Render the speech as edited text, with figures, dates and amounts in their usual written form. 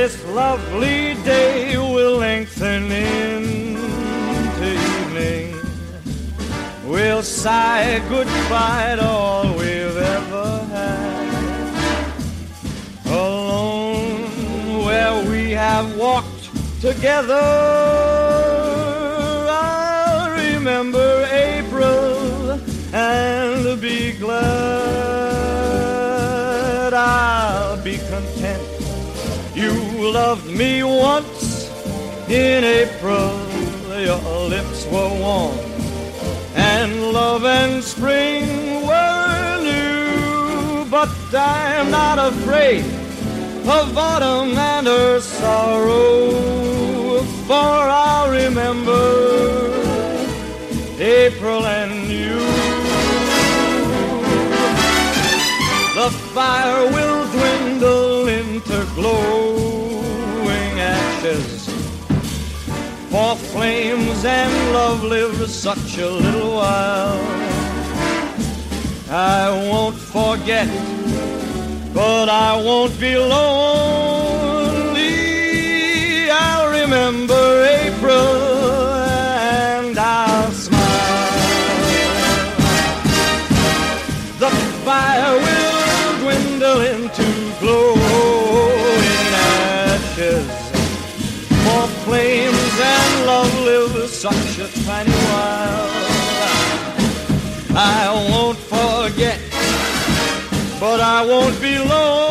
this lovely day will lengthen into evening. We'll say goodbye to all we've ever had. Alone where we have walked together, I'll remember April and be glad. I'll be content. You loved me once in April. Your lips were warm and love and spring were new. But I'm not afraid of autumn and her sorrow, for I'll remember April and you. The fire will dwindle into glowing ashes, for flames and love live such a little while. I won't forget, but I won't be lonely. I'll remember April and I'll smile. The fire will dwindle into glowing ashes, for flames and love live such a tiny while. I won't forget, but I won't be lonely.